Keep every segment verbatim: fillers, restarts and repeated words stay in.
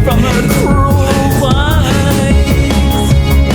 from her cruel lies.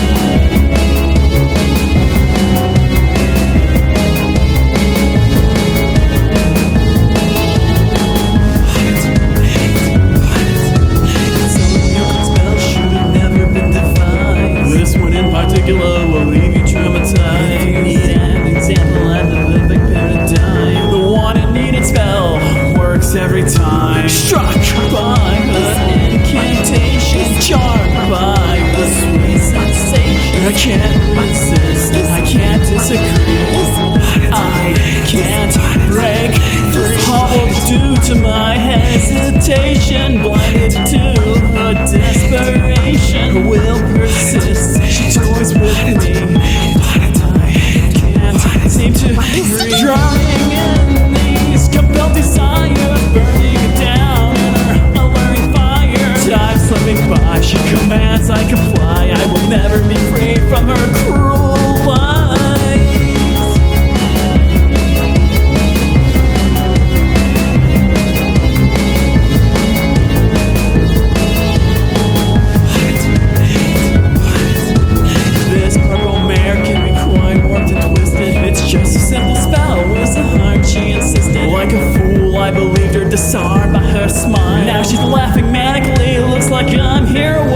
Some nuclear spell should have never been devised. This one in particular will leave you traumatized. You need an example and the living paradigm. The one and needed spell works every time. Struck by the incantation, charmed by the sweet sensation. I can't resist, I can't disagree, I can't break free. Hobbled due to my hesitation, blinded to her desperation. Her will persists, she toys with me, but I can't seem to breathe. Drowning in these compelled desires, burning down in her alluring fire. Time slipping by, she commands, I comply. I will never be free from her cruel lies. This purple mare can be quite warped and twisted. It's just a simple spell, was the harm she insisted. Like a fool, I believed her, disarmed by her smile. Now she's laughing manically, looks like I'm here